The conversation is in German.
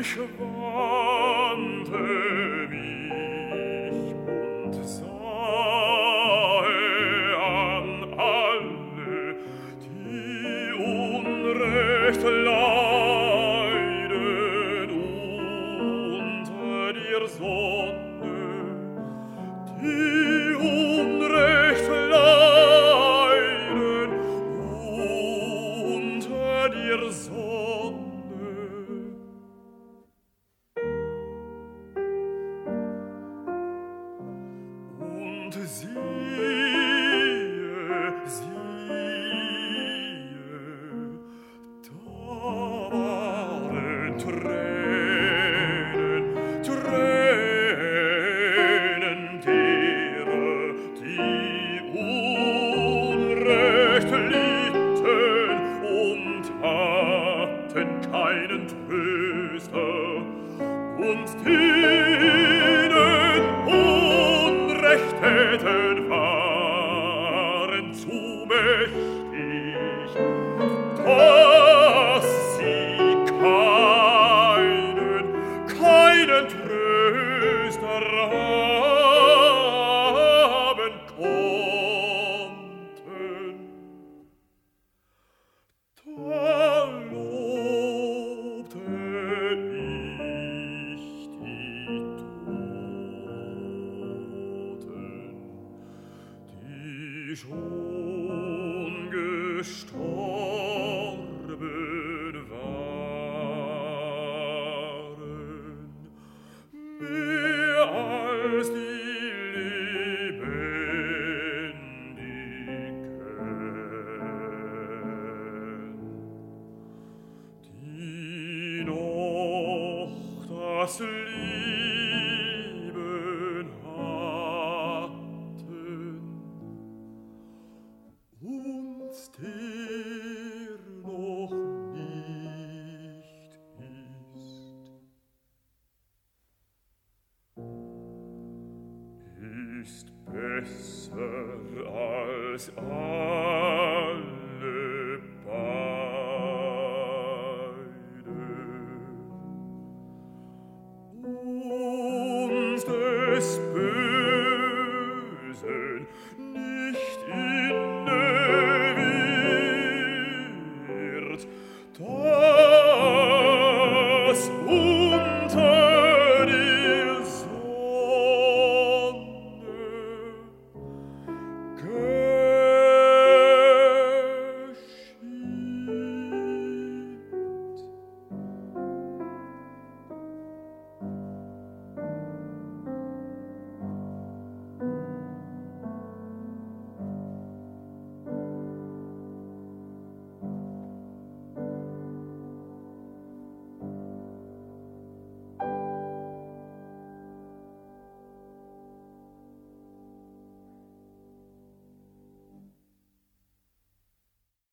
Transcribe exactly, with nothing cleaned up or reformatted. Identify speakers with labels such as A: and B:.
A: Ich wandte mich und sah an alle, die Unrecht leiden unter der Sonne, die Unrecht leiden unter der Sonne. Und siehe, siehe, da waren Tränen, Tränen derer, die Unrecht litten und hatten keinen Tröster, und denen Unrecht täten, waren zu mächtig, dass sie keinen, keinen Tröster haben konnten. Da lobte ich die Toten, die schon gestorben waren, mehr als die Lebendigen, die noch das Leben hatten und